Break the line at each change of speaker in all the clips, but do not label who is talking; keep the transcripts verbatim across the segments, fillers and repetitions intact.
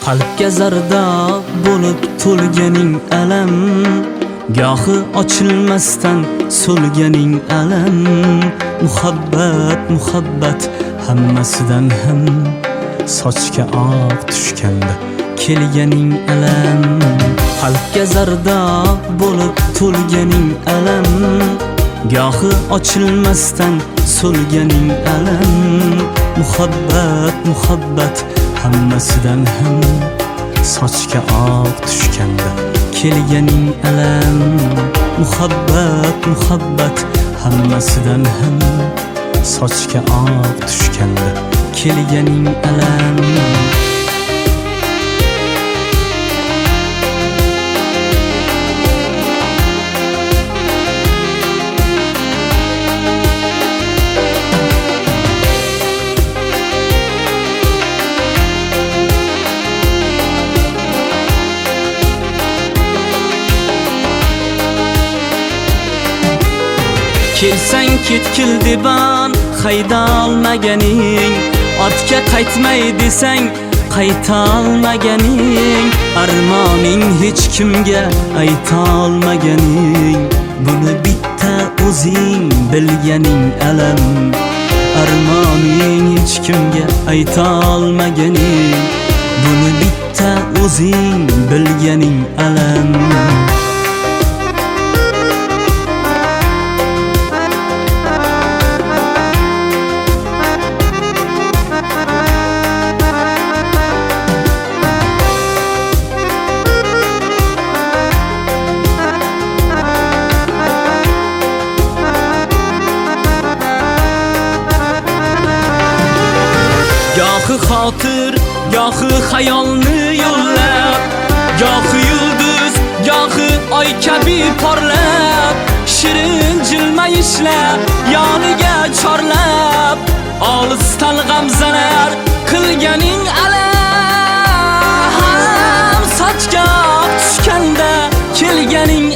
qalbga zarda bo'lib to'lganing alam, gohi ochilmasdan so'lganing alam. Muhabbat, muhabbat hammasidan ham sochga oq tushganda kelganing alam. Qalbga zarda bo'lib to'lganing alam, gohi ochilmasdan so'lganing alam. Muhabbat, muhabbat hammasidan ham sochga oq tushganda kelganing alam. Muhabbat, muhabbat hammasidan ham sochga oq tushganda kelganing alam. Kelsang ketkil deban hayda olmaganing, ortga qaytmay desang qayta olmaganing, armoning hech kimga ayta olmaganing, buni bitta o'zing bilganing alam. Armoning hech kimga ayta olmaganing, buni bitta o'zing bilganing alam. Gohi xotir, gohi xayolni yo'llab, gohi yulduz, gohi oy kabi porlab, shirin jilmayishlab, yoniga chorlab, olisdan g'amzalar qilganing alam. Sochga tushganda kelganing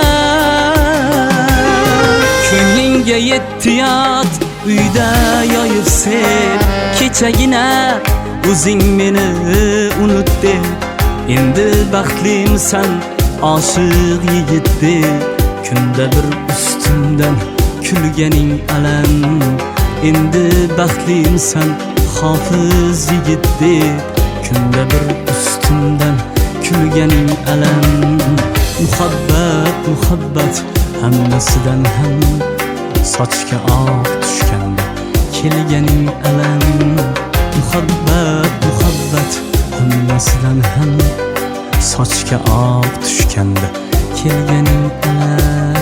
alam. Ko'nglingga yetti yot uyda yoyib sev, kechagina o'zing meni unutding. Endi baxtlimsan oshiq yigitdek, kunda bir ustimdan kulganing alam. Endi baxtlimsan hofiz yigitdek, kunda bir ustimdan kulganing alam. Muhabbat, muhabbat hammasidan ham sochga oq tushganda kelganing alam. Muhabbat, muhabbat hammasidan ham sochga oq tushganda kelganing alam.